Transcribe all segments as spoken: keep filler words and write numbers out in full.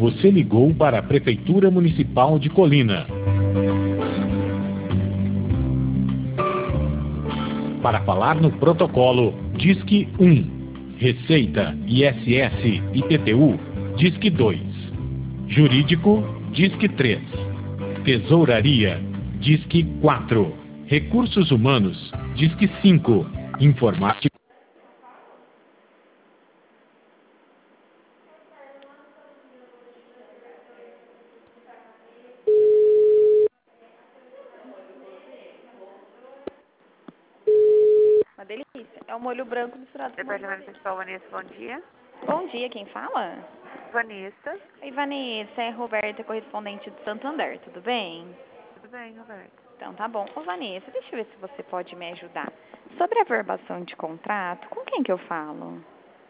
Você ligou para a Prefeitura Municipal de Colina. Para falar no protocolo, Disque um. Receita, I S S e I P T U, Disque dois. Jurídico, Disque três. Tesouraria, Disque quatro. Recursos Humanos, Disque cinco. Informática. Uma delícia. É um molho branco misturado com molho Departamento verde. Principal, Vanessa, bom dia. Bom dia, quem fala? Vanessa. Oi, Vanessa, é Roberta, correspondente do Santander, tudo bem? Tudo bem, Roberto? Então tá bom. Ô, Vanessa, deixa eu ver se você pode me ajudar. Sobre a verbação de contrato, com quem que eu falo?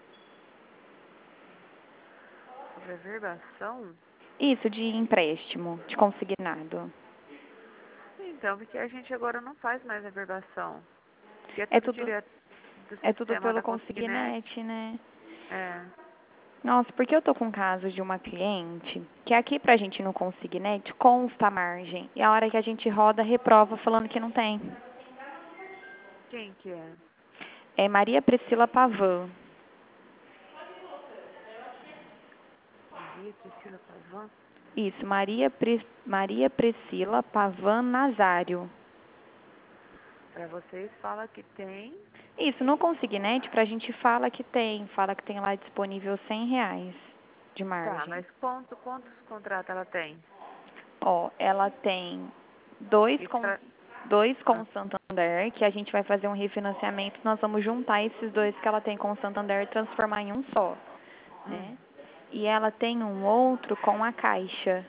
Sobre a verbação? Isso, de empréstimo, de consignado. Então, porque a gente agora não faz mais a verbação. Porque é É tudo tudo, direto do é tudo sistema pelo da Consignet. consignete, né? É. Nossa, porque eu tô com um caso de uma cliente que aqui pra gente no consignete consta a margem. E a hora que a gente roda, reprova falando que não tem. Quem que é? É Maria Priscila Pavan. Maria Priscila Pavan? Isso, Maria, Pri, Maria Priscila Pavan Nazário. Pra vocês fala que tem. Isso, no consignete pra gente fala que tem. Fala que tem lá disponível cem reais de margem. Tá, mas quanto, quantos contratos ela tem? Ó, ela tem dois Isso com, pra... dois com Ah, o Santander, que a gente vai fazer um refinanciamento. Nós vamos juntar esses dois que ela tem com o Santander e transformar em um só, hum, né? E ela tem um outro com a Caixa.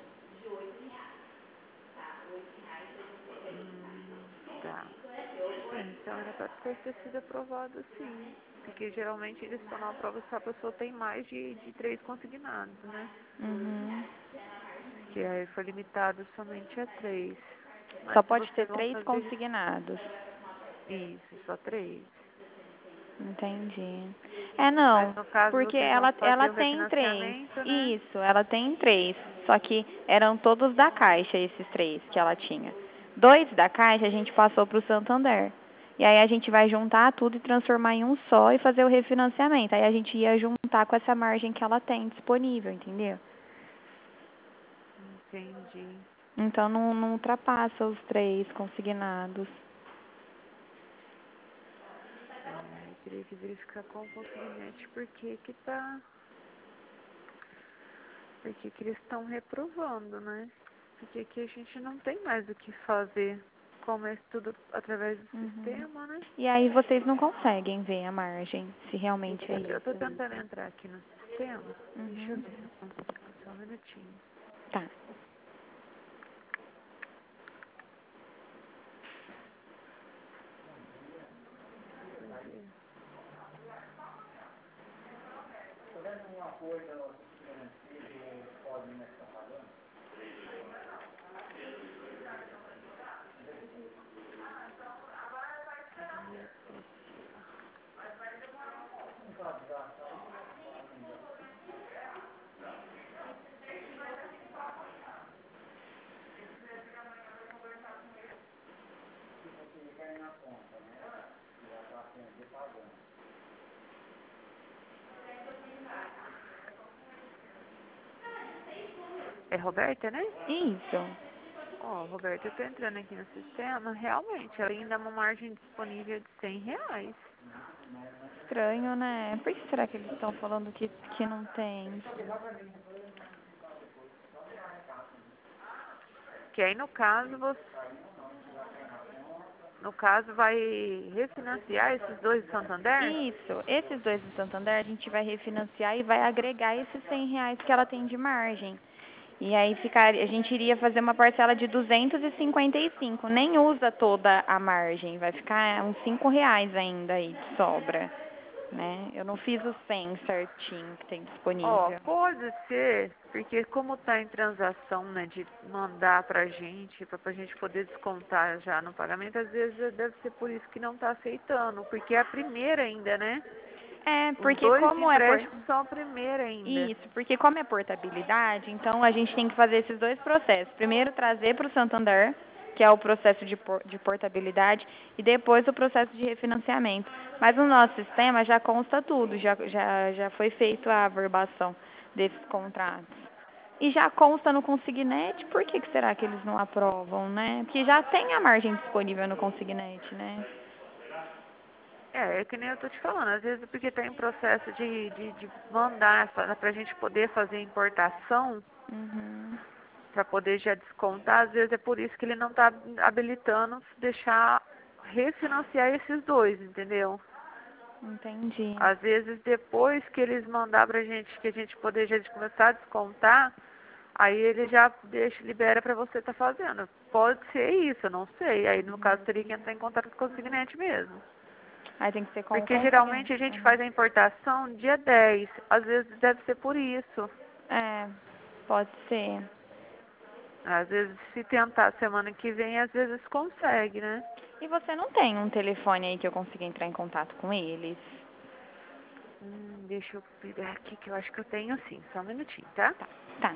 hum, tá. Sim, então era pra ter sido aprovado sim. Porque geralmente eles só não aprovam se a pessoa tem mais de, de três consignados, né? Uhum. Que aí foi limitado somente a três. Só Mas pode ter vocês vão três fazer consignados. isso, só três. Entendi. É, Mas não, no caso porque vocês vão ela, fazer ela o tem três. refinanciamento, né? Isso, ela tem três. Só que eram todos da Caixa, esses três que ela tinha. Dois da Caixa a gente passou para o Santander. E aí a gente vai juntar tudo e transformar em um só e fazer o refinanciamento. Aí a gente ia juntar com essa margem que ela tem disponível, entendeu? Entendi. Então não, não ultrapassa os três consignados. É, eu teria que verificar com o consignante por que que tá... Por que que eles estão reprovando, né? Porque aqui a gente não tem mais o que fazer. Como é tudo através do Uhum. sistema, né? E aí vocês não conseguem ver a margem, se realmente é Eu tô isso. tentando entrar aqui no sistema. Deixa eu Uhum. ver se eu consigo. Só um minutinho. Tá. É Roberta, né? Isso. Ó, Roberta, eu tô entrando aqui no sistema. Realmente, ela ainda é uma margem disponível de cem reais. Estranho, né? Por que será que eles estão falando que, que não tem? Que aí, no caso, você... No caso, vai refinanciar esses dois do Santander? Isso. Esses dois do Santander a gente vai refinanciar e vai agregar esses cem reais que ela tem de margem. E aí ficar, a gente iria fazer uma parcela de duzentos e cinquenta e cinco. Nem usa toda a margem. Vai ficar uns cinco reais ainda aí de sobra, né? Eu não fiz o cem certinho que tem Ó, disponível. pode ser, porque como tá em transação, né, de mandar pra gente, pra, pra gente poder descontar já no pagamento, às vezes deve ser por isso que não tá aceitando, porque é a primeira ainda, né? É, Os porque dois como é por... empréstimos são a primeira ainda. Isso, porque como é portabilidade, então a gente tem que fazer esses dois processos. Primeiro trazer para o Santander, que é o processo de, por, de portabilidade, e depois o processo de refinanciamento. Mas no nosso sistema já consta tudo, já, já, já foi feita a averbação desses contratos. E já consta no Consignet, por que, que será que eles não aprovam, né? Porque já tem a margem disponível no Consignet, né? É, é que nem eu tô te falando, às vezes porque tá em processo de, de, de mandar para a gente poder fazer importação, Uhum. para poder já descontar, às vezes é por isso que ele não está habilitando deixar refinanciar esses dois, entendeu? Entendi. Às vezes depois que eles mandar pra gente, que a gente poder já começar a descontar, aí ele já deixa, libera para você estar tá fazendo. Pode ser isso, eu não sei. Aí no caso teria que entrar em contato com o Consignante mesmo. Aí tem que ser com o Porque Consignet. geralmente a gente Uhum. faz a importação dia dez. Às vezes deve ser por isso. É, pode ser. Às vezes se tentar semana que vem, às vezes consegue, né? E você não tem um telefone aí que eu consiga entrar em contato com eles? Hum, deixa eu pegar aqui que eu acho que eu tenho sim. Só um minutinho, tá? Tá, tá.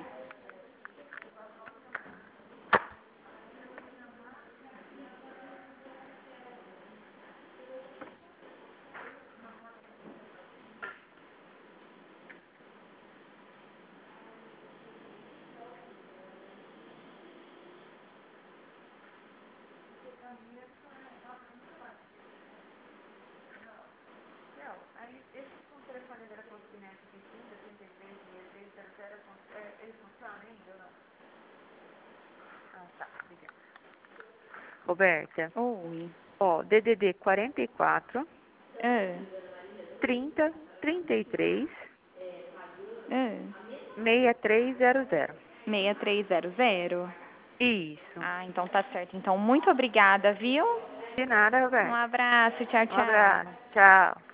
Aí esse com o telefone da Consignante aqui, trinta, trinta e três, sessenta e seis, zero zero, ele funciona ainda ou não? Ah, tá, obrigada. Roberta, Oi. ó, D D D quarenta e quatro, Ah, trinta, trinta e três, ah. sessenta e três zero zero. seis três zero zero? Isso. Ah, então tá certo. Então, muito obrigada, viu? De nada, Um Roberta. abraço, tchau, Um abraço. tchau. Tchau.